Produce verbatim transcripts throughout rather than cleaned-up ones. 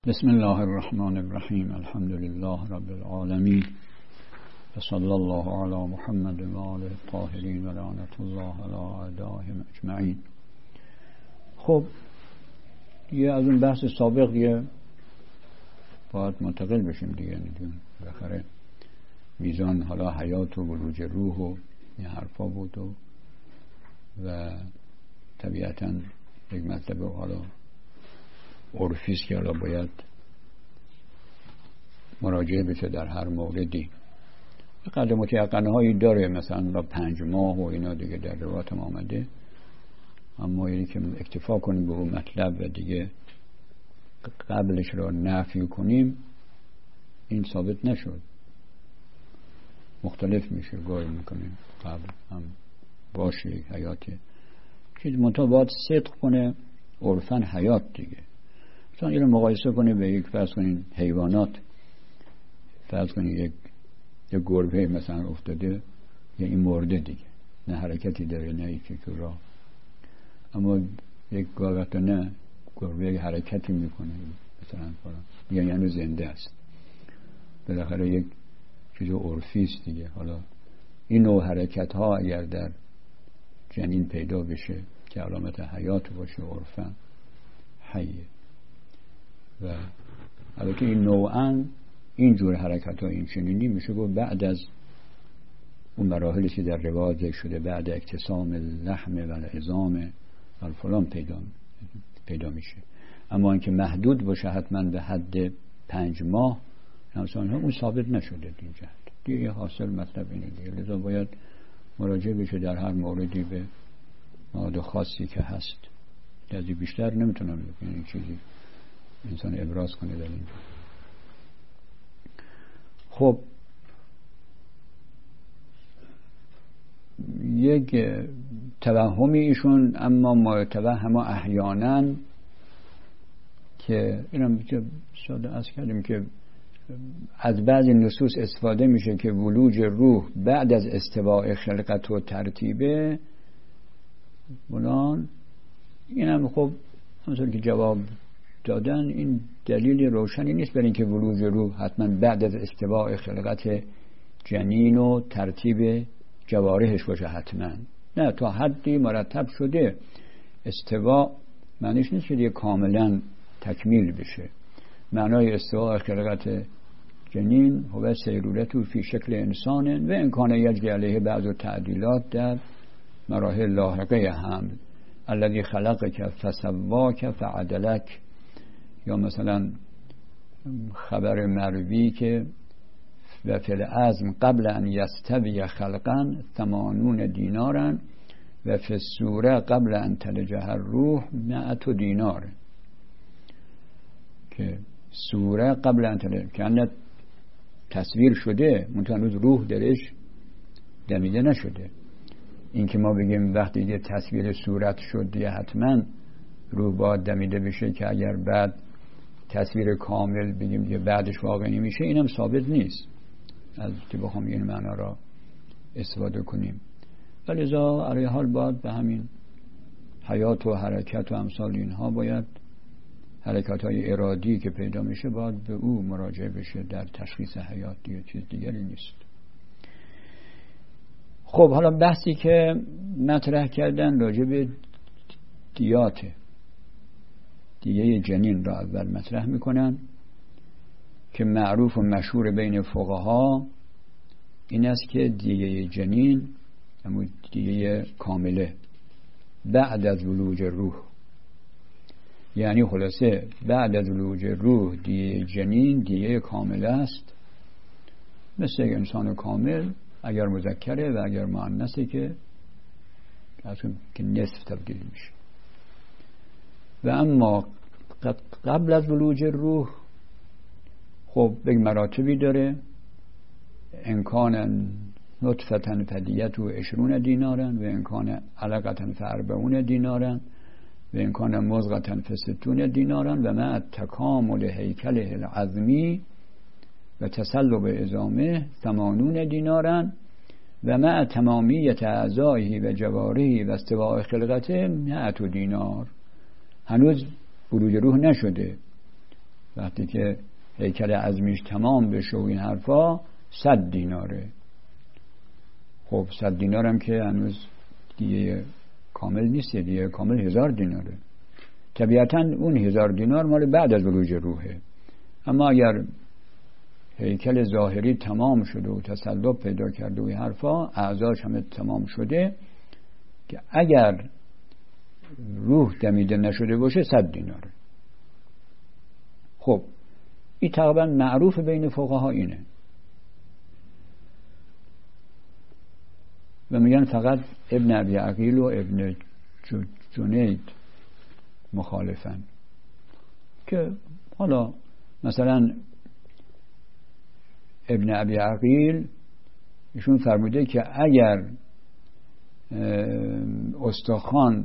بسم الله الرحمن الرحیم. الحمد لله رب العالمین و صلی الله علی محمد و آله الطاهرین و لعنت الله علی اعدائهم اجمعین. خب یه از اون بحث سابق دیگه باید منتقل بشیم دیگه. ندون بالاخره میزان حالا حیات و بروج روح و این حرفا بود و و طبیعتاً یک مطلب حالا عرفیست که حالا باید مراجعه بشه در هر موردی. قدر متیقنه هایی داره، مثلا پنج ماه و اینا دیگه در روایت آمده، اما اینی که اکتفا کنیم به اون مطلب و دیگه قبلش را نفی کنیم این ثابت نشد. مختلف میشه، گاهی میکنیم قبل هم باشه حیاتی چیز منطقه باید صدق کنه عرفاً حیات دیگه. مثلا اینو مقایسه کنه به یک فرض کنین حیوانات، فرض کنین یک یک گربه مثلا افتاده یا این مرده دیگه، نه حرکتی داره نه هیچی تو راه، اما یک گاوت نه گربه حرکتی میکنه مثلا یا یعنی زنده است. بالاخره یک چیز عرفی است دیگه. حالا این نوع حرکت ها اگر در جنین پیدا بشه که علامت حیات باشه عرفاً حیه. و البته این نوعاً اینجور حرکت ها این چنینی میشه گفت بعد از اون مراحلی که در روایت شده، بعد اکتسام اللحم و العظام و فلان پیدا پیدا میشه. اما اینکه محدود باشه حتما به حد پنج ماه همسان اون ثابت نشده این جهت دیگه. حاصل مطلب اینه دیگه، لذا باید مراجعه بشه در هر موردی به مواد خاصی که هست. از این بیشتر نمیتونم بگم این چیزی انسان ابراز کنه در اینجا. خب یک توهمی ایشون، اما ما توهم احیانا که اینم که ساده از کردیم که از بعضی نصوص استفاده میشه که ولوج روح بعد از استواء خلقت و ترتیبه بلان. اینم خب همونطور که جواب دادن این دلیل روشنی نیست برای اینکه ولوج روح حتما بعد از استواء خلقت جنین و ترتیب جوارحش باشه حتما. نه، تا حدی مرتب شده. استواء معنیش نیست که دیگه کاملا تکمیل بشه. معنای استواء خلقت جنین هو سیرورته فی شکل انسان و امکان یجری علیه بعض تعدیلات در مراحل لاحقه حمل الذی خلقک فسواک فعدلک. یا مثلا خبر مروی که و فی العزم قبل ان یستوی خلقا ثمانون دینارا و فی الصوره قبل ان تلجه الروح مئت دینار. که صوره قبل ان تلجه که تصویر شده منتها هنوز روح درش دمیده نشده. این که ما بگیم وقتی یه تصویر صورت شد یا حتما روح باید دمیده بشه، که اگر بعد تصویر کامل بگیم یا بعدش واقعی میشه، اینم ثابت نیست از که بخوام این معنا را استفاده کنیم. ولی ازا علی حال باید به همین حیات و حرکت و امثال اینها باید حرکت های ارادی که پیدا میشه باید به او مراجعه بشه در تشخیص حیات دیگه، چیز دیگری نیست. خب حالا بحثی که مطرح کردن راجع به دیاته، دیگه جنین را اول مطرح میکنن که معروف و مشهور بین فقها این است که دیگه جنین همون دیگه کامله بعد از ولوج روح، یعنی خلاصه بعد از ولوج روح دیگه جنین دیگه کامله است، مثل یک انسان کامل اگر مذکره و اگر مؤنثه که که نصف تبدیل میشه. و اما قبل از ولوج روح خب به مراتبی داره. امکان نطفة فدیت و عشرون دینارن و امکان علقة فاربعون دینارن و امکان مضغة فستون دینارن و مع تکامل هیکله العظمی و تسلب عظامه ثمانون دینارن و مع تمامیت اعضایه و جوارحه و استواء خلقته مئت دینار. هنوز بروج روح نشده، وقتی که هیکل عظمیش تمام بشه و این حرفا صد دیناره. خب صد دینار هم که هنوز دیگه کامل نیست، دیگه کامل هزار دیناره. طبیعتا اون هزار دینار مال بعد از ولوج روحه. اما اگر هیکل ظاهری تمام شده و تصلب پیدا کرده و این حرفا، اعضاش همه تمام شده، که اگر روح دمیده نشده باشه صد دیناره. خب این تقریبا معروف بین فقها اینه و میگن فقط ابن ابی عقیل و ابن جنید مخالفن. که حالا مثلا ابن ابی عقیل ایشون فرموده که اگر استخوان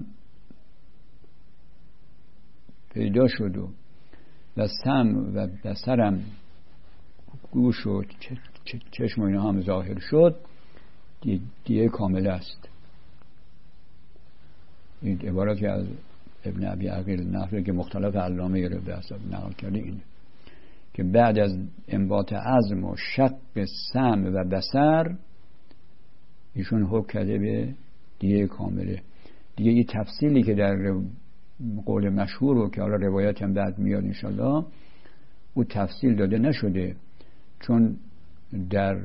پیدا شد و و سم و بصرم گوش و چشم و اینا هم ظاهر شد، دیگه کامل است. این عبارت که از ابن ابی عقیل نقل که مختلف علامه رو به حساب نقل کرده اینه که بعد از انبات عظم و شق سم و بصر ایشون حکم کرده به دیگه کامله. دیگه این تفصیلی که در قول مشهور و که حالا روایت هم بعد میاد انشالله، او تفصیل داده نشده، چون در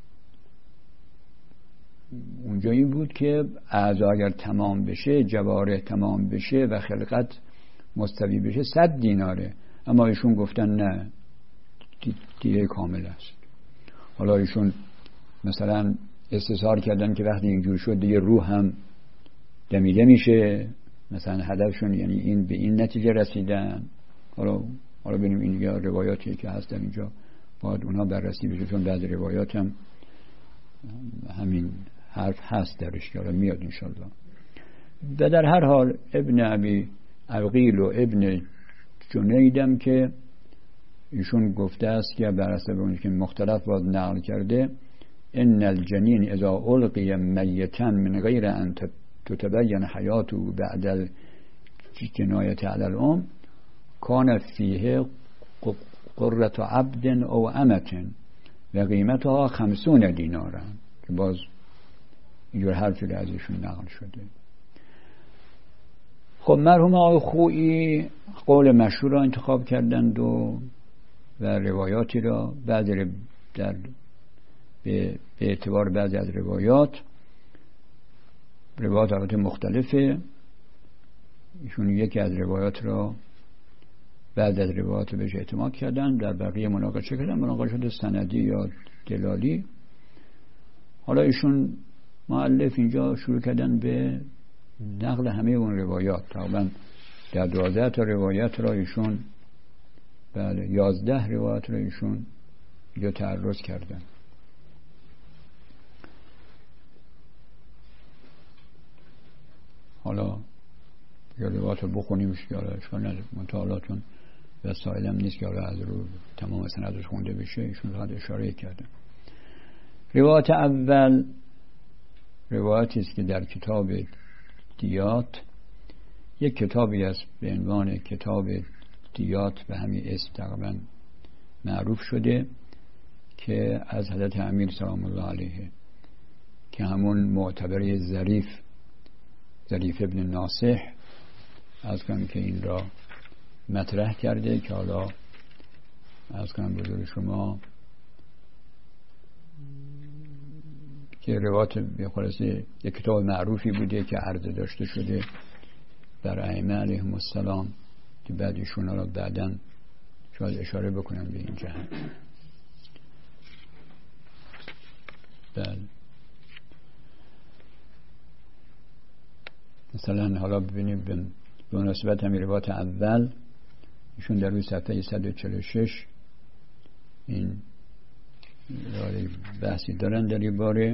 اونجا این بود که اعضا اگر تمام بشه، جوارح تمام بشه و خلقت مستوی بشه صد دیناره. اما ایشون گفتن نه، دیگه کامل است. حالا ایشون مثلا استظهار کردن که وقتی اینجور شد دیگه روح هم دمیده میشه، مثلا هدفشون یعنی این به این نتیجه رسیدن. حالا حالا ببینیم این یا روایاتی که هست در اینجا باید اونها بررسی بشه، چون بعضی روایات هم همین حرف هست درش که حالا میاد انشالله. و در هر حال ابن ابی عقیل و ابن جنیدم که ایشون گفته است که بر اساس اون که مختلف باز نقل کرده، ان الجنین اذا القی میتا من غیر ان تتبین حیاته بعد الجنایت علی الام کان فیه قرة عبد او امة و قیمتها خمسون دینارا، که باز اینجور حرفی از ایشون نقل شده. خب مرحوم آقای خویی قول مشهور را انتخاب کردند و و روایاتی را بعد در به, به اعتبار بعضی از روایات روایات البته مختلفه، ایشون یکی از روایات را بعد از روایات بهش اعتماد کردن، در بقیه مناقشه کردن، مناقشه سندی یا دلالی. حالا ایشون مؤلف اینجا شروع کردن به نقل همه اون روایات، تقریبا در دوازده تا روایت را ایشون بله یازده روایت را ایشون اینجا تعرض کردن. حالا یا روایت رو بخونیم که حالا اشکال نداره، مطالعاتون وسایل هم نیست که حالا از رو تمام سندش خونده بشه، ایشون فقط اشاره کردن. روایت اول روایتی است که در کتاب دیات، یک کتابی است به عنوان کتاب دیات به همین اسم تقریبا معروف شده، که از حضرت امیر سلام الله علیه که همون معتبر ظریف ظریف ابن ناصح از کنم که این را مطرح کرده، که حالا از کنم بزرگ شما که روایت به خلاصه یک کتاب معروفی بوده که عرضه داشته شده در ائمه علیهم السلام، که بعد ایشون را بعداً شاید اشاره بکنم به این جهت. بله مثلا حالا ببینیم به مناسبت همین روایت اول ایشون در روی صفحه صد و چهل و شش این بحثی دارن در این باره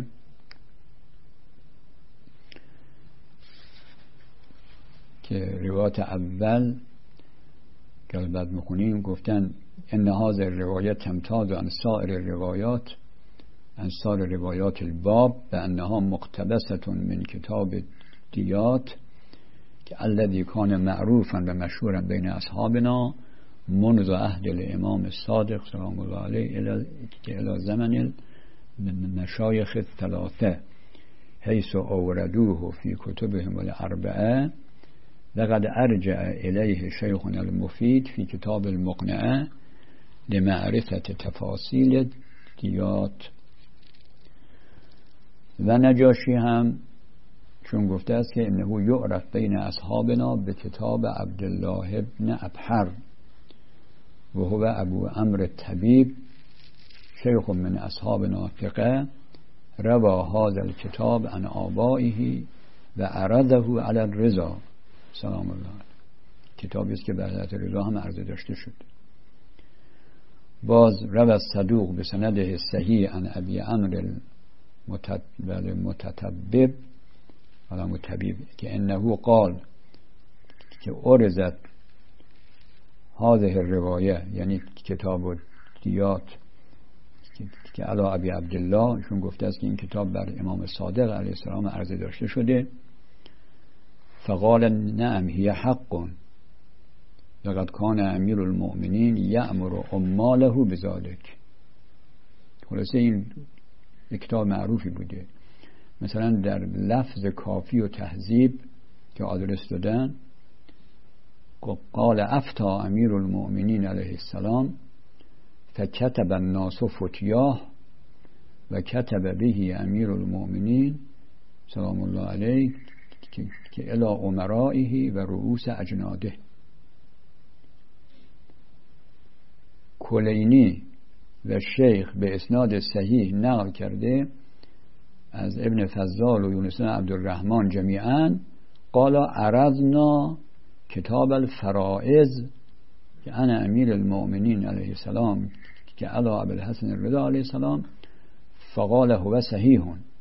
که روایت اول که بعد میخونیم گفتن ان هذه الروایت تمتاز عن سائر الروایات عن سائر روایات الباب و انها مقتبسه من کتاب دیات که الذی کان معروفا و مشهورا بین اصحابنا منذ عهد الامام الصادق سلام الله علیه الى زمن المشایخ الثلاثه حيث اوردوه في كتبهم الاربعه لقد ارجع اليه شيخنا المفيد في كتاب المقنعه لمعرفة تفاصیل دیات. و نجاشی هم چون گفته است که انه یعرف بین اصحابنا به کتاب عبدالله ابن ابحر و هو ابو عمرو الطبیب شیخ من اصحابنا ثقه روا هذا الكتاب عن آبائه و عرضه علی الرضا سلام الله. کتابی است که به حضرت رضا هم عرضه داشته شد. باز روى الصدوق بسنده صحیح عن ابی عمرو المتطبب على متطبب که انه قال که ارزت هذه الروایه یعنی کتاب دیات که علی ابی عبدالله چون گفته است که این کتاب بر امام صادق علیه السلام عرضه داشته شده. فقال نعم هي حق لقد کان امیر المؤمنین یأمر عماله بذلک. خلاصه این کتاب معروفی بوده. مثلا در لفظ کافی و تهذیب که آدرس دادن قال افتا امیر المؤمنین علیه السلام فکتب الناس فتیاه و کتب به امیر المؤمنین سلام الله علیه که الی امرائه و رؤوس اجناده. کلینی و شیخ به اسناد صحیح نقل کرده از ابن فضال و یونس بن عبدالرحمن جمیعا قال عرضنا کتاب الفرائض که انا امیر المؤمنین علیه السلام که علی ابوالحسن الرضا علیه السلام فقال هو صحیح.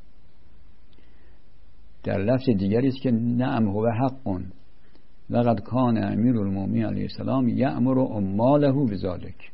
در لفظ دیگری است که نعم هو حق لقد کان امیر المؤمنین علیه السلام یأمر عماله بذلک.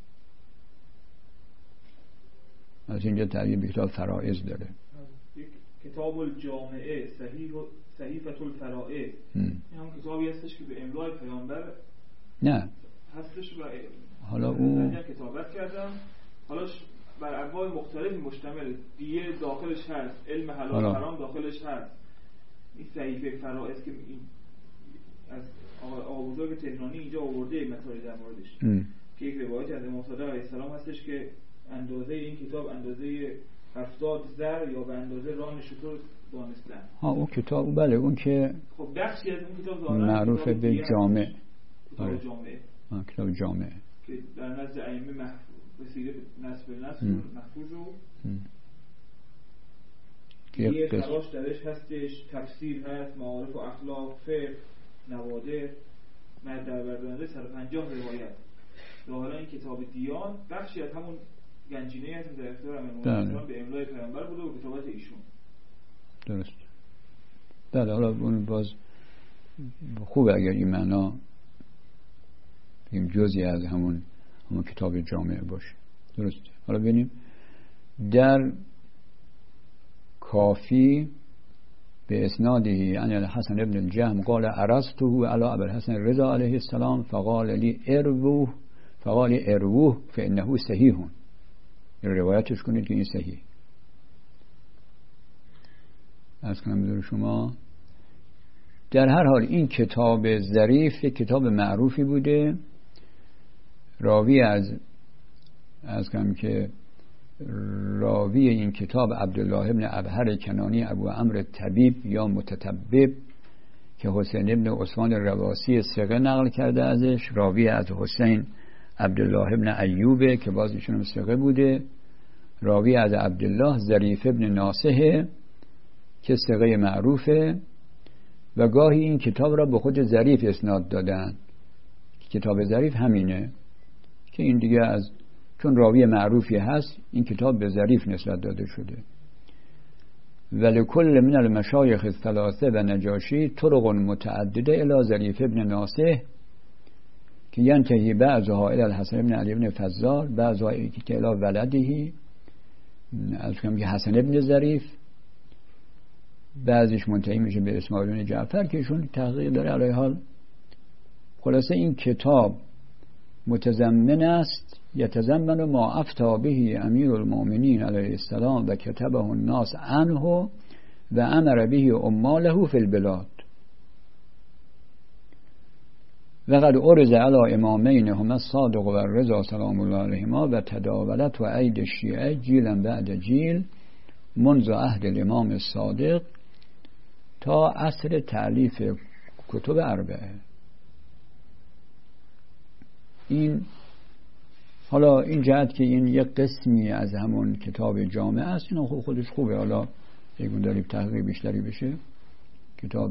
از اینجا تعبیر به کتاب فرائض داره. کتاب الجامعه صحیح صحیفه الفرائض این هم کتابی هستش که به املای پیامبر نه هستش و حالا او کتابت کردم. حالا بر انواع مختلفی مشتمل دیه داخلش هست، علم حلال و حرام داخلش هست. این صحیفه فرائض که این از آقا بزرگ تهرانی اینجا آورده مطالب در موردش ام. که یک روایت از امام صادق علیه السلام هستش که اندازه این کتاب اندازه هفتاد زر یا به اندازه ران شتر دانستن. ها اون کتاب بله اون که خب بخشی از اون کتاب ظاهرا معروف به جامع کتاب جامعه ها کتاب جامعه که در نزد ائمه محفوظ وسیله نسب نسب محفوظ و یه خراش درش هستش، تفسیر هست، معارف و اخلاق، فقه، نوادر، مرد در بردانده صد و پنجاه روایت. ظاهرا این کتاب دیان بخشی از همون گنجینه‌ای هست که در اختیار امام به املای پیامبر بوده و کتابات ایشون. درست. بله حالا اون باز خوبه اگر این معنا بگیم جزئی از همون همون کتاب جامعه باشه. درست. حالا ببینیم در کافی به اسناده عن الحسن ابن الجهم قال عرضته على ابوالحسن الرضا علیه السلام فقال لی اروه فقال اروه فانه صحیح. این روایتش کنید که این صحیح. از کنم بدون شما در هر حال این کتاب ظریف کتاب معروفی بوده. راوی از از کنم که راوی این کتاب عبدالله ابن ابحر کنانی ابو عمرو الطبیب یا متطبب که حسین ابن عثمان رواسی ثقه نقل کرده ازش. راوی از حسین عبدالله ابن ایوبه که باز ایشون هم ثقه بوده. راوی از عبدالله ظریف ابن ناصحه که ثقه معروفه و گاهی این کتاب را به خود ظریف اسناد دادن. کتاب ظریف همینه که این دیگه از چون راوی معروفی هست این کتاب به ظریف نسبت داده شده. ولکل من المشایخ الثلاثه و نجاشی طرق متعدده الی ظریف ابن ناصح که ینتهی بعضها الی الحسن ابن علی ابن فضال بعضها الی ولده از کمی حسن ابن ظریف بعضیش منتهی میشه به اسماعیل بن جعفر که ایشون تحقیق داره. علیه حال خلاصه این کتاب متضمن است یتضمن ما افتی به امیر المؤمنین علیه السلام و کتبه الناس عنه و امر به عماله فی البلاد و قد عرض علی امامین هما الصادق و الرضا سلام الله علیهما و تداولت و عید الشیعه جیلا بعد جیل منذ عهد الامام الصادق تا عصر تألیف کتب اربعه. این حالا این جهت که این یک قسمی از همون کتاب جامع است، این خودش خوبه. حالا یکون داریم تحقیق بیشتری بشه کتاب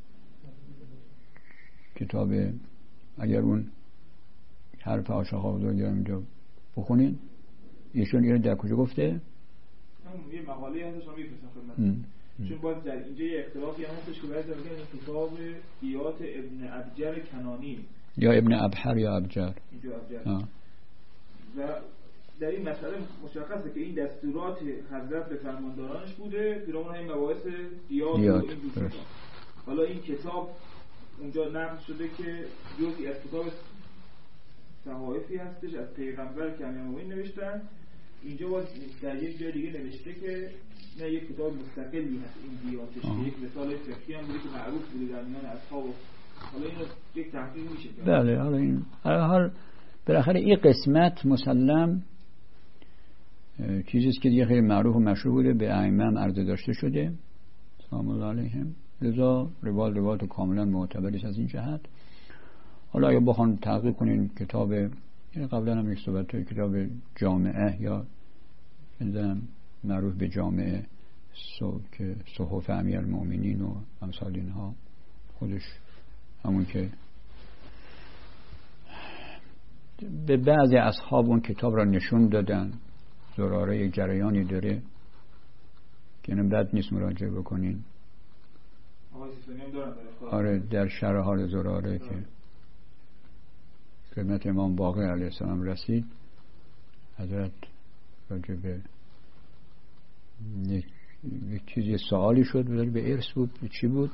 کتاب اگر اون حرف آشا خوابدار دارم اینجا بخونین، ایشون اینو در کجا گفته؟ یه مقاله هستش هم میفرستم خدمتتون، چون باز در اینجا یه اختلافی هم هستش که بعضی میگن این کتاب ایات ابن ابجر کنانی یا ابن ابحر یا ابجر اینجا ابجر آه. و در این مسئله مشخصه که این دستورات حضرت به فرماندارانش بوده پیرامون این مباحث دیات و این دوستان. حالا این کتاب اونجا نقل شده که جزئی از کتاب صحائفی هستش از پیغمبر که امیرالمومنین نوشتن. اینجا باز در یک جای دیگه نوشته که نه یک کتاب مستقلی هست این دیاتش که یک مثال فقهی هم بوده که معروف بوده در میان اصحاب. حالا اینو یک تحقیق میشه. بله حالا این حال بالاخره این قسمت مسلم چیزیست که دیگه خیلی معروف و مشهور بوده، به ائمه هم عرضه داشته شده سلام الله علیهم، لذا روایت روایت کاملا معتبری از این جهت. حالا اگه بخوان تحقیق کنین کتاب، یعنی قبلا هم یک صحبت توی کتاب جامعه یا معروف به جامعه سو که صحف امیرالمؤمنین و امثال اینها، خودش همون که به بعضی اصحاب اون کتاب را نشون دادن، زراره جریانی داره که اینم بد نیست مراجعه بکنین. آره در شرح حال زراره که خدمت امام باقر علیه السلام رسید، حضرت راجع به یک, یک چیزی سوالی شد به ارث بود، به چی بود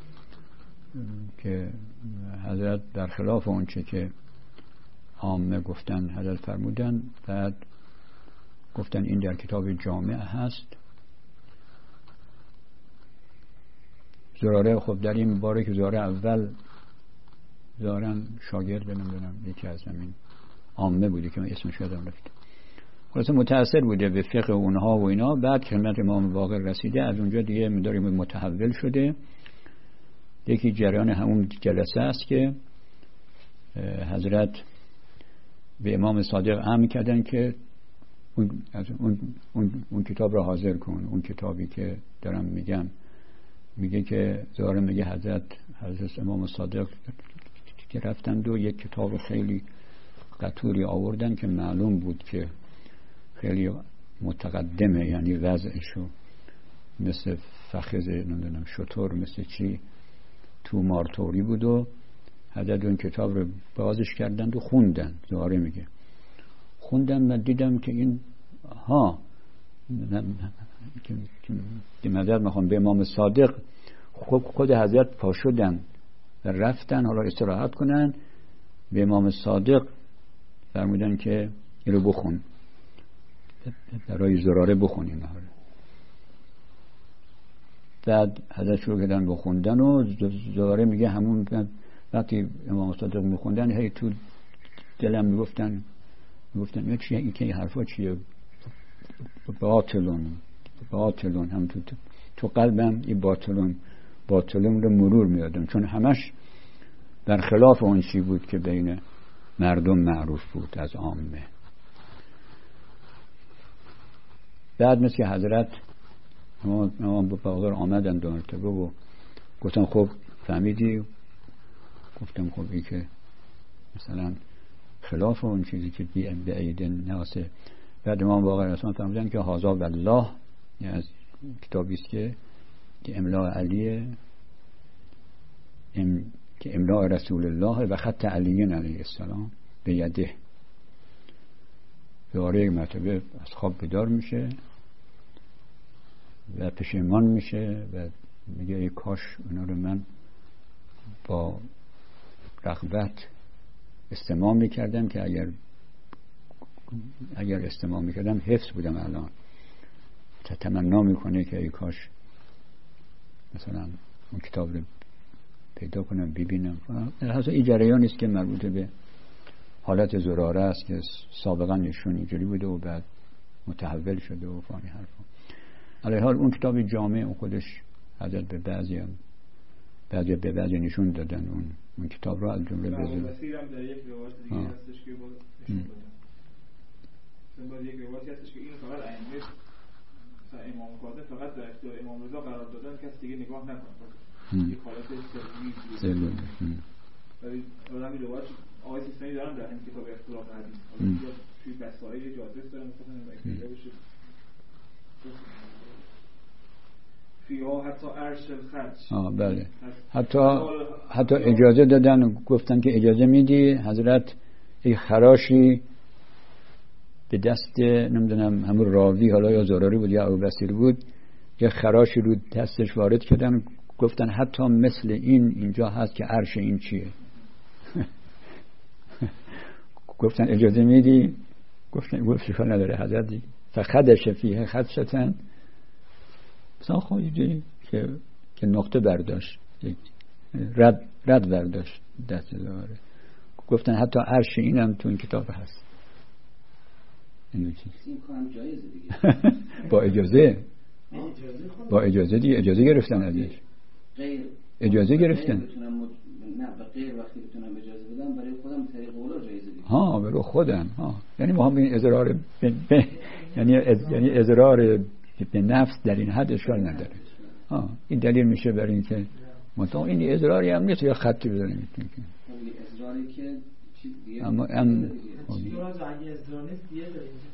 که حضرت در خلاف اون چه که عامه گفتن حضرت فرمودن، بعد گفتن این در کتاب جامع هست. زراره خب در این باره که زراره اول زارن شاگرد نمیدونم یکی از همین عامه بوده که من اسمش یادم رفت، خلاصه متأثر بوده به فقه اونها و اینا. بعد خدمت امام باقر رسیده، از اونجا دیگه مداری متحول شده. یکی جریان همون جلسه است که حضرت به امام صادق امر کردن که اون, اون, اون, اون کتاب را حاضر کن. اون کتابی که دارم میگم میگه که زاره میگه حضرت حضرت امام صادق که رفتند و یک کتاب خیلی قطوری آوردن که معلوم بود که خیلی متقدمه، یعنی وضعشو مثل فخذ نمیدونم شطور مثل چی تو مارتوری بود و حضرت اون کتاب رو بازش کردند و خوندن. زاره میگه خوندن، من دیدم که این ها که مدد میخوام به امام صادق خود, خود حضرت پا شدن و رفتن حالا استراحت کنن، به امام صادق فرمودن که این رو بخون، برای زراره بخونیم. بعد حضرت شروع کردن بخوندن و زراره میگه همون وقتی امام صادق میخوندن هی تو دلم میگفتن میگفتن این چیه، این که این حرفا چیه، باطلون باطلون، هم تو تو قلبم این باطلون باطلون رو مرور میادم، چون همش در خلاف اون چی بود که بین مردم معروف بود از عامه. بعد مثل که حضرت امام باقر آمدن دو مرتبه و گفتن خب فهمیدی؟ گفتم خب این که مثلا خلاف اون چیزی که بی ام بعید ناسه. بعد امام باقر اصلا فرمودن که هذا والله، یعنی از کتابی است که که املا علیه ام که املا رسول الله و خط علی علیه السلام به یده. دوباره یک مرتبه از خواب بیدار میشه و پشیمان میشه و میگه ای کاش اونا رو من با رغبت استماع میکردم که اگر اگر استماع میکردم حفظ بودم. الان تمنا میکنه که ای کاش مثلا اون کتاب رو پیدا کنم ببینم. حتی این جریانی است که مربوط به حالت زراره است که سابقا نشون اینجوری بوده و بعد متحول شده و فانی حرفا. علی حال اون کتاب جامع اون خودش حضرت به بعضی هم بعضی به بعضی نشون دادن اون اون کتاب رو، از جمله بزرگ بسیرم در یک روایت دیگه هستش که باز نشون دادن. باز یک روایتی هستش که این فقط ائمه مثلا امام کاظم فقط در اختیار امام رضا قرار دادن، کسی دیگه نگاه نکنه. یک حالت سلبی ولی آدمی روایت آقای سیستانی دارن در این کتاب اختلاف حدیث. حالا توی بسائل جادرس دارن مثلا اکتیده بشه فیها حتی عرش الخدش. آه بله. حتی حتی اجازه دادن، گفتن که اجازه میدی حضرت ای خراشی به دست نمیدونم همون راوی حالا یا زراری بود یا ابوبصیر بود، یه خراشی رو دستش وارد کردن، گفتن حتی مثل این اینجا هست که عرش این چیه. گفتن اجازه میدی؟ گفتن گفت شکل نداره حضرت دیگه. فخدش فیه خدشتن مثلا خواهیدی که که نقطه برداشت، رد رد برداشت دست زراره. گفتن حتی عرش اینم تو این کتاب هست. این کارم جایزه دیگه. با اجازه با اجازه دیگه اجازه گرفتن ازش. غیر اجازه گرفتن. نه به غیر وقتی بتونم اجازه بدم برای خودم طریق اولا جایزه دیگه. ها برای خودم ها. یعنی ما هم این اضرار ب... ب... یعنی از... یعنی اضرار به نفس در این حد اشکال نداره. ها این دلیل میشه برای اینکه مثلا این اضراری هم نیست یا خطی بزنیم میتونیم. اضراری که چیز دیگه. اما ام چیزی رو از اگه اضرار نیست دیگه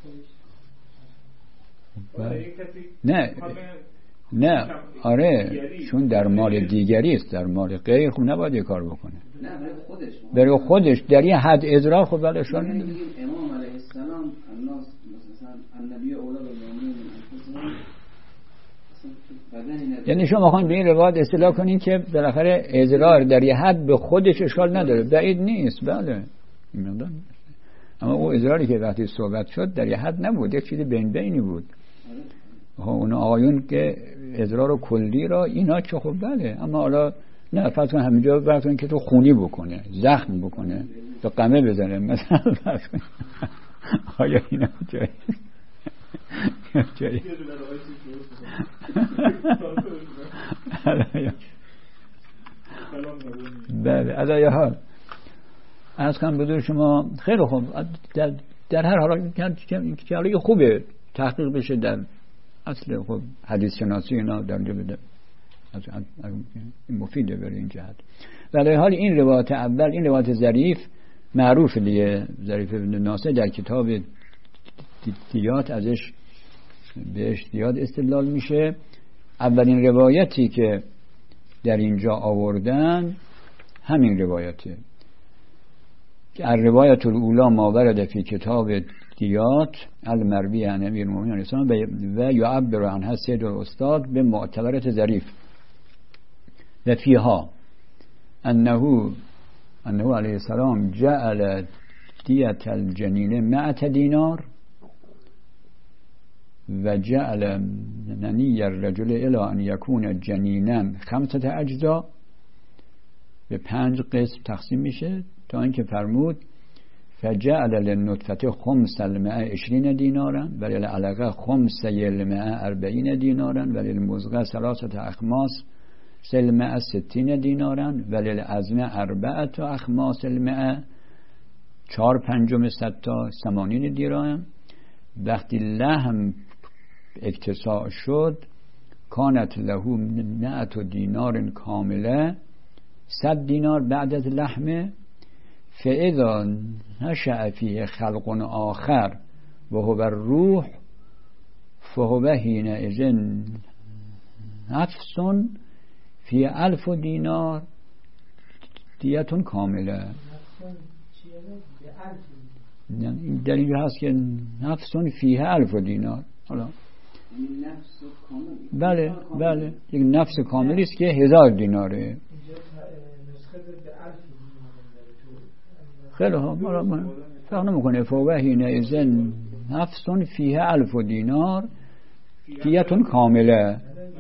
داریم. نه نه آره چون در مال دیگری است، در مال غیر خب نباید یه کار بکنه. نه برای خودش برای خودش در یه حد اضرار خب بله اشکال نداره. امام علیه السلام الناس مثلا النبی اولا بالمؤمنین من یعنی شما میخواین به این روایت اصطلاح کنین که بالاخره اضرار در یه حد به خودش اشکال نداره، بعید نیست. بله اما او اضراری که وقتی صحبت شد در یه حد نبود، یک چیز بین بینی بود. اون آقایون که اضرار کلی را اینا که خب بله، اما حالا نه فرض کن همینجا فرض کن که تو خونی بکنه، زخم بکنه، تو قمه بزنه مثلا فرض کن آیا اینا جایی جایی بله از آیا حال از کم بدور شما خیلی خوب در, در هر حال که حالا خوبه تحقیق بشه در اصل خب حدیث شناسی اینا در جا بده از مفیده برای این جهت. ولی حال این روایت اول، این روایت ظریف معروف دیگه، ظریف ابن ناصر در کتاب دیات ازش بهش دیات استدلال میشه. اولین روایتی که در اینجا آوردن همین روایته که الروایت الاولی ما ورد فی کتاب دیات المروی عن امیر المؤمنین علیه السلام و یعبر عنها سید الاستاد به معتبرت ظریف و فیها انه انه علیه السلام جعل دیت الجنین مئة دینار و جعل ننی الرجل الى ان یکون جنینا خمسة اجزاء، به پنج قسم تقسیم میشه تا اینکه فرمود فجعل للنطفه خمس المئة عشرين دینارا و للعلقه خمس المئة اربعين دینارا و للمضغه ثلاثة اخماس المئة ستين دینارا و للعظم اربعة اخماس المئة چهار پنجم ستا ثمانین دیرهم. وقتی لحم اکتساع شد کانت له مئة دینار کامله، صد دینار بعد از لحمه. فاذا نشأ فيه خلق آخر و هو الروح فهو حینئذ نفس فی الف دینار دیتون کامله. این در اینجا هست که نفس فیه الف دینار. حالا بله بله یک نفس کاملی است که هزار دیناره. خیلی ها فرق نمیکنه. فوهین ازن نفسون فیه الف و دینار دیتون کامله،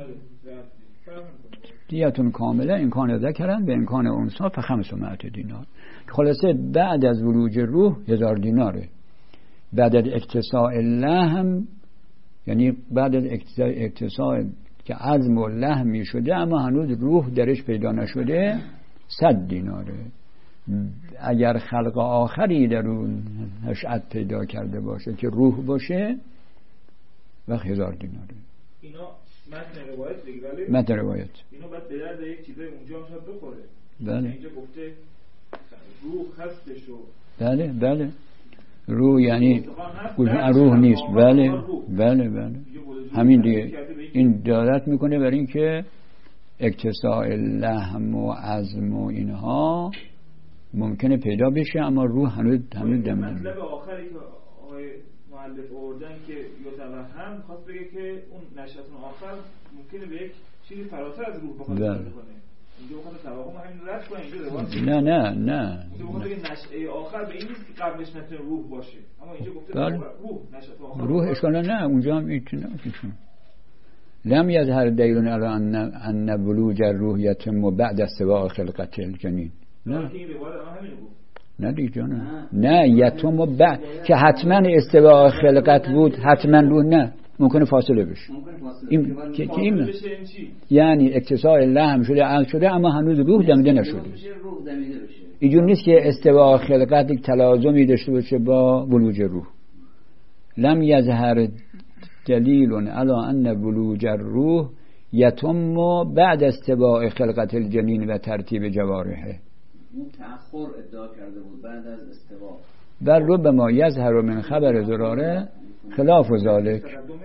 دیتون کامله امکان ذکرن به امکان انثی فخمسمائة دینار. خلاصه بعد از ولوج روح هزار دیناره. بعد از اکتساء لحم، یعنی بعد از اکتساء که عظم و لحم می شده اما هنوز روح درش پیدا نشده صد دیناره. اگر خلق آخری در اون نشأت پیدا کرده باشه که روح باشه وقت هزار دیناره. اینا متن روایت دیگه، ولی متن روایت اینا باید به درد یک چیزای اونجا هم شاید بخوره. بله. اینجا گفته روح هستش و بله بله روح یعنی روح نیست. بله بله بله همین دیگه. این دلالت میکنه بر این که اکتساء لحم و عظم و اینها ممکنه پیدا بشه اما روح هنوز هنوز دم نمیده. مطلب آخری که آقای مؤلف آوردن که یتوهم خواست بگه که اون نشأت آخر ممکنه به یک چیزی فراتر از روح بخواد کنه. اینجا بخواد توهم همین رد کنه. اینجا روایت نه نه نه اینجا بخواد بگه نشأه آخر به این نیست که قبلش نتونه روح باشه، اما اینجا گفته روح نشأت آخر روح اشکال نه. اونجا هم ایتونه لم یظهر دلیل علی ان ان ولوج الروح یتم بعد استواء خلقت الجنین. نه نه دیگه نه نه یتم بعد که حتما استواء خلقت بود حتما روح نه ممکنه فاصله بشه. این که این یعنی اکتساء لحم شده عقل شده اما هنوز روح دمیده نشده. اینجور نیست که استواء خلقت یک تلازمی داشته باشه با ولوج روح. لم یظهر دلیل علی ان ولوج الروح یتم بعد استواء خلقت الجنین و ترتیب جوارحه. اون تأخر ادعا کرده بود بعد از استوا. بل ربما یظهر من خبر زراره خلاف ذلک.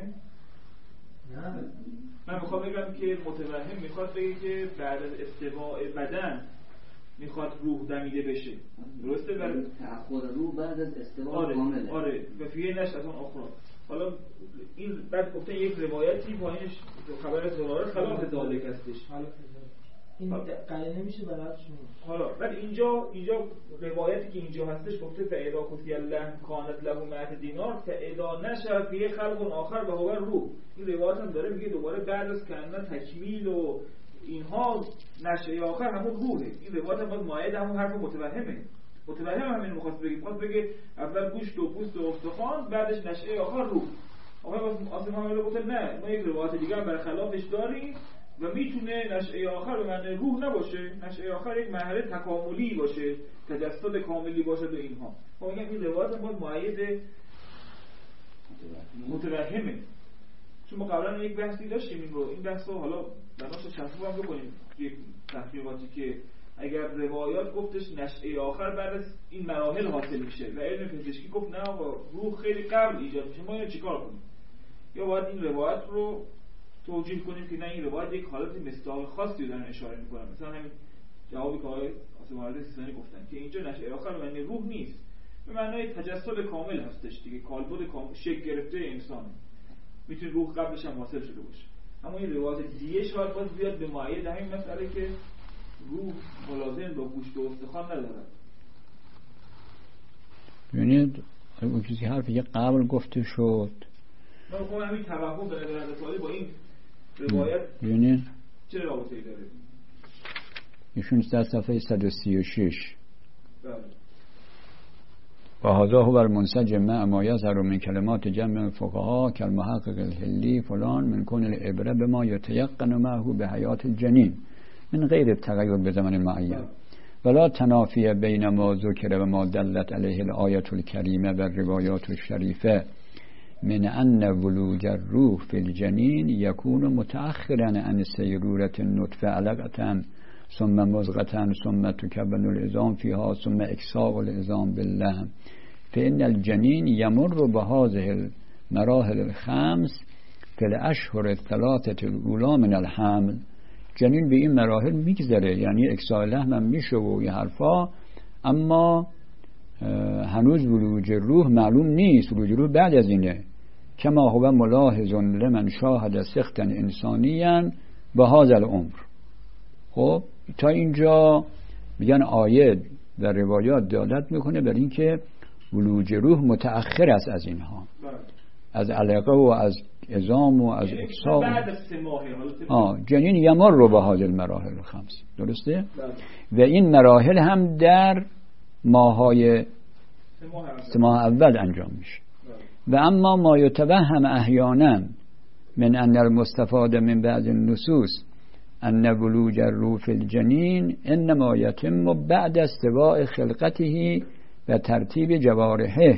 من میخوام بگم که متوهم میخواد بگه که بعد از استواء بدن میخواد روح دمیده بشه. درسته؟ برای تأخر روح بعد از استواء آره کامله. آره و فیه نشأت اخرى. حالا این بعد گفتن یک روایتی پایینش خبر زراره خلاف ذلک هستش. این قرینه میشه برای شما. حالا بعد اینجا اینجا روایتی که اینجا هستش گفته فاذا قضی اللحم کانت له مئة دینار فاذا نشأ فیه خلق آخر و هو روح. این روایت هم داره میگه دوباره بعد از کردن تکمیل و اینها نشأه آخر همون روحه. این روایت هم باز مایه همون حرف متوهمه. متوهم همین میخواست بگه میخواست بگه اول گوشت و پوست و استخوان بعدش نشأه آخر روح. آقای قاسم محمد گفت نه ما یک روایت دیگه هم برخلافش داریم و میتونه نشأه آخر به معنی روح نباشه. نشأه آخر یک مرحله تکاملی باشه، تجسد کاملی باشه و اینها. ما میگم این روایت باز مؤید متوهمه. چون ما قبلا یک بحثی داشتیم این رو این بحثو حالا بناش چسبو هم بکنیم یک تحقیقاتی که اگر روایات گفتش نشأه آخر بعد از این مراحل حاصل میشه و علم پزشکی گفت نه آقا روح خیلی قبل ایجاد میشه، ما اینو چیکار کنیم؟ یا باید این روایت رو توجیه کنیم که نه این روایت یک حالت مصداق خاصی رو دارن اشاره میکنن. مثلا همین جوابی که آقای آسم‌آرد سیستانی گفتن که اینجا نشأه آخر به معنی روح نیست، به معنای تجسد کامل هستش دیگه، کالبد کامل شکل گرفته انسان. میتونه روح قبلش هم حاصل شده باشه. اما این روایت دیگه شاید باز بیاد به مایه همین مسئله که روح ملازم با گوشت و استخوان ندارد. ببینید اون چیزی که حرف یه قبل گفته شد ما میخوام همین توهم به نظر رسالی با این روایت ببینید چه رابطه‌ای داره؟ ایشون در صفحه صد و سی و شش بله و هذا هو المنسجم مع ما يظهر من كلمات جمع الفقهاء كالمحقق الهلی فلان من كون العبره بما يتيقن معه بحياة الجنين من غیر التغیر بزمن معین ولا تنافی بین ما ذکر و ما دلت علیه الآیت الکریمه و روایات الشریفه من ان ولوج الروح فی الجنین یکون متأخرا عن سیرورة النطفه علقة ثم مضغة ثم تكون العظام فيها ثم اکساء العظام باللحم فإن الجنين يمر بهذه المراحل الخمس في الأشهر الثلاثة الأولى من الحمل. جنین به این مراحل میگذره، یعنی اکساء لحم هم میشه و این حرفا، اما هنوز ولوج روح معلوم نیست. ولوج روح بعد از اینه. کما هو ملاحظ لمن شاهد سختا انسانیا به هذا العمر. خب تا اینجا میگن آیه در روایات دلالت میکنه بر اینکه ولوج روح متأخر است از اینها، از علقه و از عظام و از اکسا بعد از سه ماه. آه جنین یمر رو به هذه المراحل الخمس، درسته؟ و این مراحل هم در ماهای سه ماه اول انجام میشه. و اما ما یتوهم احیانا من ان المستفاد من بعض النصوص ان ولوج الروح فی الجنین انما یتم بعد استواء خلقته و ترتیب جوارحه.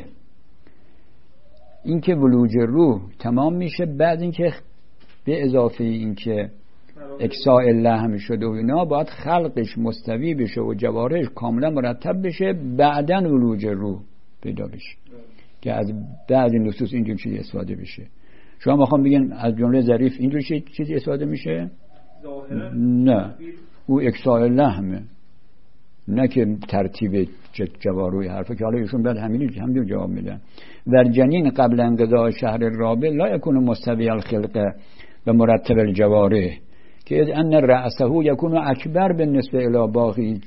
اینکه ولوج روح تمام میشه بعد اینکه به اضافه اینکه اکساء لحم شده و اینا باید خلقش مستوی بشه و جوارحش کاملا مرتب بشه، بعدن ولوج روح پیدا بشه که از بعض نصوص اینجور چیزی استفاده بشه. شما میخوام بگین از جمله ظریف اینجور چیزی استفاده میشه؟ نه، او اکساء لحمه، نه که ترتیب جوارحی حرفه که حالا ایشون بعد همین همین جواب میدن. در جنین قبل انقضاء شهر الرابع لا یکون مستوی الخلقه و مرتب الجوارح که اذ ان رأسه یکون اکبر بالنسبه الی باقی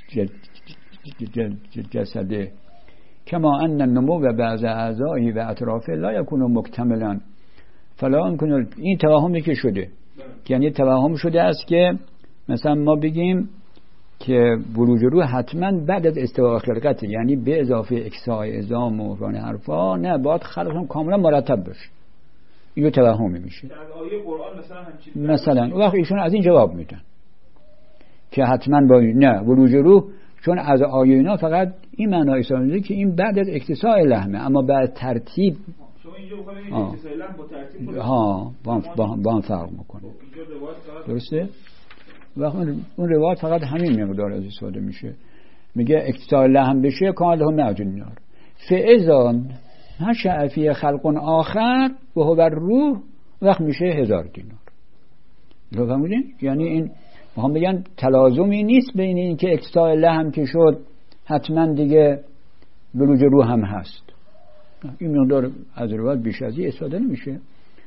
جسده کما ان النمو و بعض اعضایی و اطرافه لا یکون مکتملا فلا یمکن. این توهمی که شده، یعنی توهم شده است که مثلا ما بگیم که ولوج روح حتما بعد از استواء خلقت، یعنی به اضافه اکساء عظام و ران حرفا، نه باید خلقشون کاملا مرتب بشه. اینو توهمی میشه. در آیه قرآن مثلا همچین مثلا وقت ایشون از این جواب میدن که حتما با نه ولوج روح، چون از آیه اینا فقط این معنای سازنده که این بعد از اکتساء لحمه، اما بعد ترتیب شما اینجا بخواید اکتساء لحم با ترتیب ها با با, با فرق میکنه. درسته؟ وقت اون روایت فقط همین مقدار از استفاده میشه، میگه اکتساء لحم بشه کاملا هم نجون دینار فاذا نشأ فی خلق آخر و هو الروح وقت میشه هزار دینار. لو فهمیدین؟ یعنی این میخوام بگن تلازمی نیست بین این که اکتساء لحم که شد حتما دیگه ولوج روح هم هست. این مقدار از روایت بیش از این استفاده نمیشه.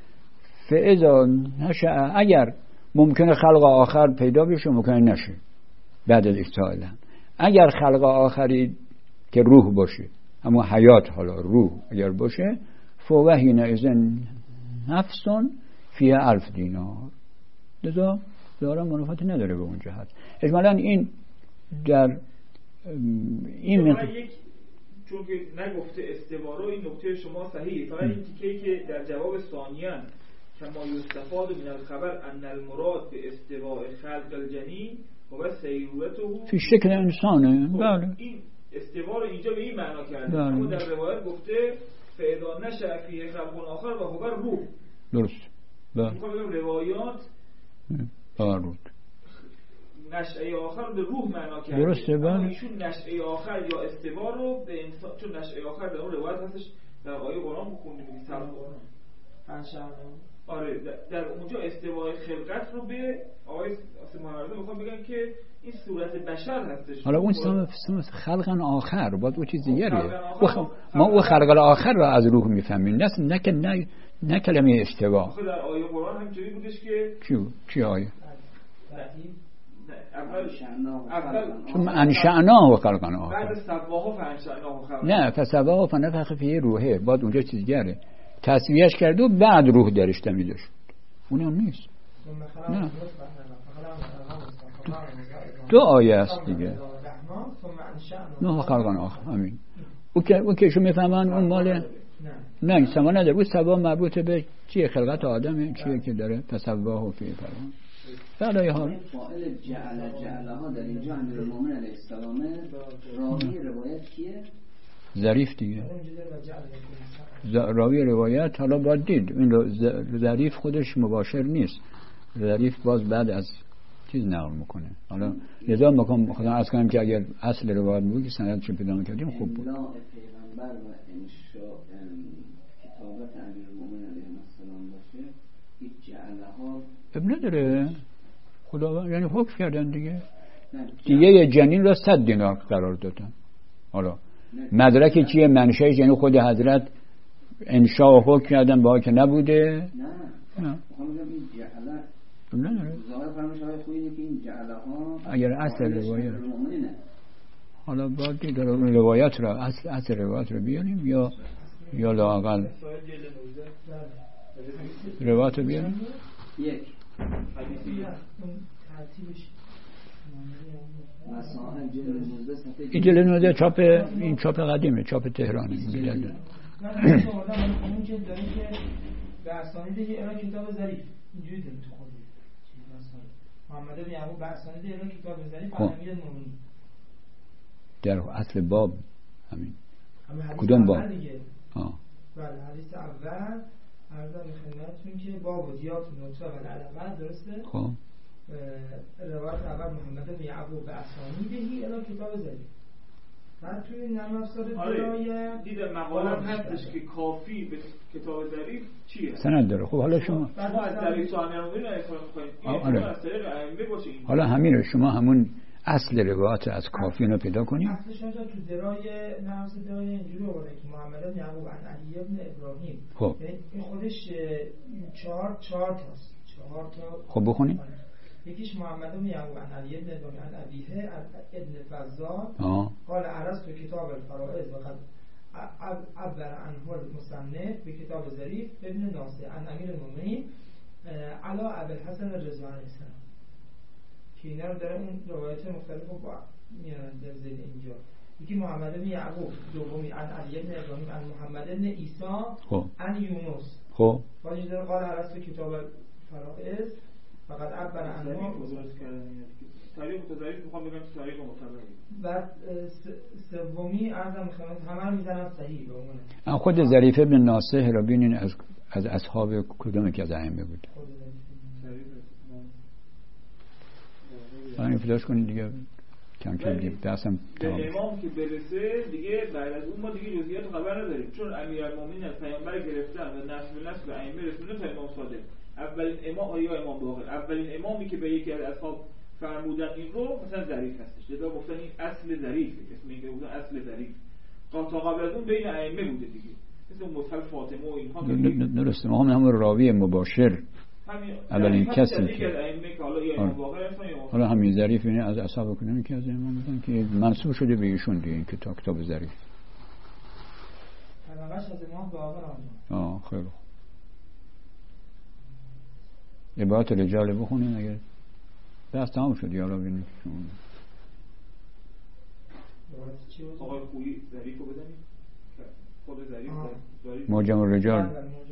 فاذا نشأ، اگر ممکنه خلق آخر پیدا بشه ممکنه نشه بعد از اکتساء لحم. اگر خلق آخری که روح باشه، اما حیات حالا روح اگر باشه، فوهین ازن نفسون فی الف دینار. لذا دارم منافاتی نداره به اون جهت. اجمالا این در این من یک چون که نگفته استوارو، این نکته شما صحیحه. فقط این تیکه‌ای که در جواب ثانیاً کما یستفاد من الخبر ان المراد به استواء خلق الجنین و سیرورته فی شکل انسانه. بله این استوا رو اینجا به این معنا کرده، بله. اما در روایت گفته فاذا نشأ فی خلق آخر و هو روح. درست. بله. میخوام بگم روایات بله نشأه آخر رو به روح معنا کرده. درسته. بله. ایشون نشأه آخر یا استوا رو به انسان، چون نشأه آخر در اون روایت هستش در آیه قرآن بخونیم سلام آره در اونجا استوای خلقت رو به آیه سماورده میخوام بگم که این صورت بشر هستش. حالا اون سم خلقن آخر باید او چیز دیگره. ما او خلقن آخر رو از روح میفهمیم، نه نه که نه نه کلمه استوا. آخه در آیه قرآن همینجوری بودش که چی چی آیه؟ اول اول ثم انشأناه خلقا آخر. بعد سواها فانشأناه خلقا. نه فسواها فنفخ فیه روحه، بعد اونجا چیز دیگره. تصویهش کرد و بعد روح درش دمیده شد. اون هم نیست. نه دو آیه است دیگه. نه خلقان آخر. همین. او که او که شما میفهمن اون مال نه سما نداره. او سوا مربوط به چیه؟ خلقت آدمه، چیه که داره فسواه فی فرمان. برای حال فاعل جعل جعلها در اینجا امیرالمومنین علیه السلام، راوی روایت کیه؟ ظریف دیگه. راوی روایت حالا باید دید این ظریف خودش مباشر نیست. ظریف باز بعد از چیز نقل میکنه. حالا لذا میخوام خودم عرض کنم که اگر اصل روایت بود که سند چه پیدا میکردیم خوب بود. املاء پیغمبر و انشاء کتابت امیرالمومنین علیه السلام باشه، این جعلها اب نداره. خدا یعنی حکم کردن دیگه. دیگه جنین را صد دینار قرار دادن. حالا مدرک چیه؟ منشأش یعنی خود حضرت انشاء و حکم کردن با که نبوده. نه نه میخوام بگم این جعله نه نه ظاهر فرمایش های خوبی اینه که این جعله ها اگر اصل روایت حالا باید دید روایت را اصل اصل روایت رو بیاریم یا یا لااقل روایت رو بیاریم یک این جلد نوزده چاپ این چاپ قدیمه، چاپ تهرانه. میگه من شما اون که داره که به اسانید ایران کتاب ظریف اینجوری داره تو خود چیز مثلا محمد بن یعقوب به اسانید ایران کتاب ظریف امیر المومنین در اصل باب همین کدوم باب؟ آه بله حدیث اول عرضم خدمتتون که باب و دیات و نطفه و العلقه درسته؟ خب روایت اول محمد بن یعقوب به اسانیدهی الی کتاب ظریف. بعد توی نرم افزار درایه دیده مقالم هستش که کافی به کتاب ظریف چیه؟ سند داره. خب حالا شما ما از ظریف سوانمون اصلا می‌خوایم این از طریق ائمه باشه. حالا همین رو شما همون اصل روایت از کافی رو پیدا کنید. اصلش اونجا تو درای نرم افزار درایه اینجوری آورده که محمد بن یعقوب عن علی ابن ابراهیم. خب این خودش چهار چهار تاست. چهار تا. خب بخونید. یکیش محمد بن یعقوب عن علی ابن ابراهیم عن ابیه ابن فضال قال عرضت کتاب الفرائض وقد عبر عنه المصنف به کتاب ظریف ابن ناصر عن امیر المؤمنین علی ابوالحسن الرضوانی السلام که اینا رو داره اون روایت مختلف رو با میارن در ذیل اینجا. یکی محمد بن یعقوب دومی عن علی ابن ابراهیم عن محمد بن عیسی عن یونس. خب باید داره قال عرضت کتاب الفرائض فقط عبر عنه تاریخ ظریف میخوام بگم تاریخ معتبری. بعد سومی عرضم خدمت همه رو میزنن صحیح به اون. خود ظریف ابن ناصح رو ببینین از از اصحاب کدوم که از ائمه بود. این فلاش کنید دیگه کم کم دیگه دستم تمام. امام که برسه دیگه بعد از اون ما دیگه جزئیات خبر نداریم چون امیرالمومنین از پیامبر گرفتن و نسل نسل به ائمه رسونده تا امام صادق. اولین امام یا امام باقر اولین امامی که به یکی از اصحاب فرمودن این رو مثلا ظریف هستش. لذا گفتن این اصل ظریف، اسم این گفتن اصل ظریف. تا قبل از اون بین ائمه بوده دیگه. مثل مصحف فاطمه و اینها. درسته ما هم همون راوی مباشر اولین کسی که ائمه که حالا یا امام باقر هستن یا حالا همین ظریف اینه از اصحاب کدوم که از امام بودن که منسوب شده به ایشون دیگه این کتاب کتاب ظریف. طبقش از امام باقر آمد. آه خیلی عبارت رجال بخونین اگر بس تمام شد یالا بینید شما آقای خویی ظریف رو بدنید خود ظریف دارید معجم الرجال.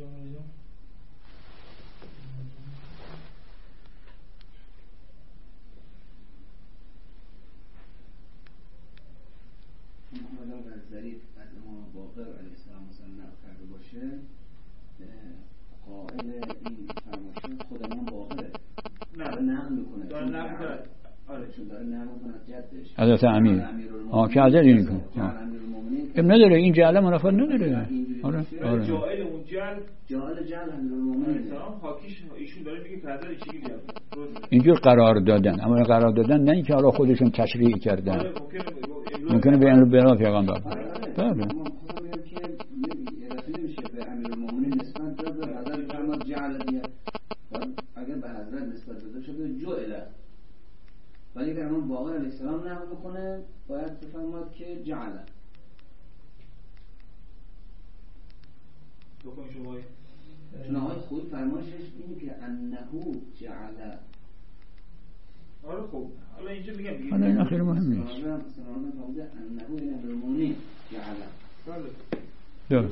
حالا از ظریف از امام باقر علیه السلام مصنف کرده باشه قائل این فرمایش خود امام باقره داره نقل میکنه داره نقل میکنه آره چون داره نقل میکنه از جدش حضرت امیر آه که حضرت این کنه ام نداره این جعله منافات نداره. آره آره جاهل اون جعل جاهل جعل امیرالمومنین سلام خاکیش ایشون داره میگه که حضرت چی میگه اینجور قرار دادن اما قرار دادن نه اینکه حالا خودشون تشریح کردن. آره ممکنه به امروز به پیغمبر بله اگر به حضرت نسبت داده شده جعله ولی اگر امام باقر علیه السلام نقل بکنه باید بفرماد که جعله. چون آقای خود فرمایشش اینه که انه جعله. آره خب حالا اینجا میگم دیگه حالا این خیلی مهم نیست. مثلا فرموده انه این امیرالمومنین جعله. بله درست.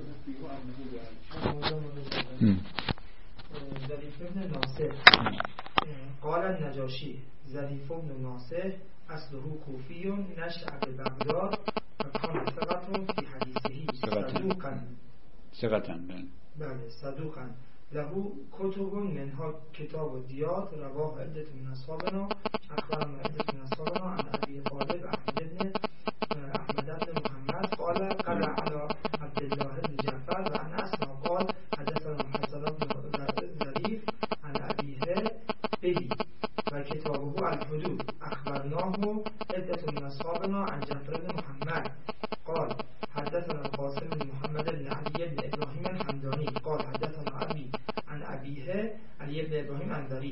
ظریف ابن ناصر قال النجاشی ظریف ابن ناصر اصله کوفی نشأ ببغداد و کان ثقة فی حدیثه صدوقا ثقة بله صدوقا له کتب منها کتاب الدیات رواه عدة من اصحابنا اخبرنا عدة من اصحابنا عن ابی طالب احمد بن احمد بن محمد قال قرأ على عبد الله بن جعفر و عن اسما قال حدثنا محسن بن ظریف عن ابیه بهی و کتابه الحدود اخبرناه عدة من اصحابنا عن جعفر بن محمد قال حدثنا القاسم بن محمد بن علی بن ابراهیم الحمدانی قال حدثنا ابی عن ابیه علی بن ابراهیم عن ظریف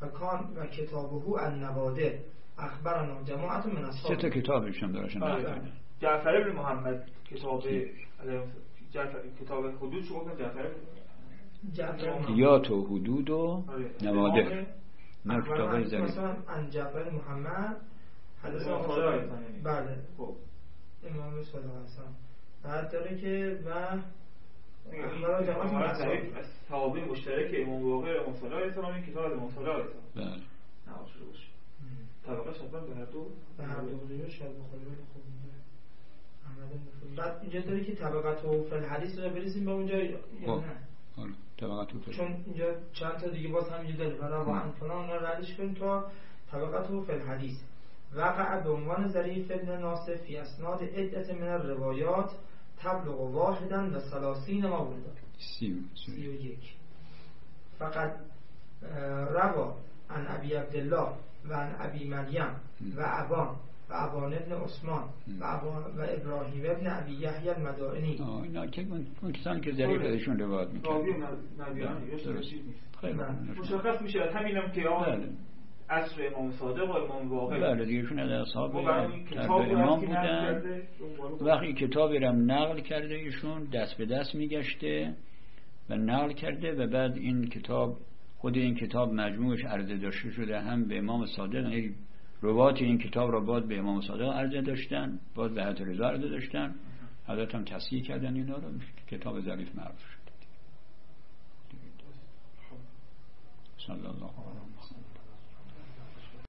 و کان و کتابه النوادر اخبرنا جماعت من اصحاب. سه تا کتابش هم داشتن. جعفر ابن محمد کتاب جعفر کتاب حدود شو گفتن جعفر جعفر یا تو حدود و نوادر. نه کتابای ظریف. مثلا ان جعفر محمد حدیث صادق. بله. خب امام صادق هستن. بعد داره که و اخبار جماعت من اصحاب از صحابه مشترک امام باقر امام صادق علیه السلام این کتاب امام صادق علیه السلام. بله. نواشته باشه. طبقه شطبا به هر دو به هر دو بوده شاید بخوری ولی خوب بوده احمد بن. بعد اینجا داره که طبقه و فل حدیث رو برسیم به اونجا یا نه؟ آره طبقه و فل. چون اینجا چند تا دیگه باز همینجا داره برای با فلان رو ردش کنیم تا طبقه و فل حدیث. وقع به عنوان ظریف ابن ناصر فی اسناد عدت من الروایات تبلغ واحدا و ثلاثین مورد سی و یک. فقط روا عن ابی عبدالله و عن ابی مریم و ابان و ابان ابن عثمان و ابان و ابراهیم ابن ابی یحیی المدائنی. آه اینا که اون کسانی که ظریف ازشون روایت میکنن راوی نبیان یا درشید نیست. خیلی مشخص میشه همینم که آن عصر امام صادق و امام باقر. بله دیگهشون از اصحاب امام بودن. وقتی کتابی رو نقل کرده ایشون دست به دست میگشته و نقل کرده و بعد این کتاب خود این کتاب مجموعش عرضه داشته شده هم به امام صادق. یعنی روایت این کتاب را باز به امام صادق عرضه داشتن باز به حضرت رضا عرضه داشتن حضرت هم تصحیح کردن اینا رو کتاب ظریف معروف شد. صلی الله علیه و آله.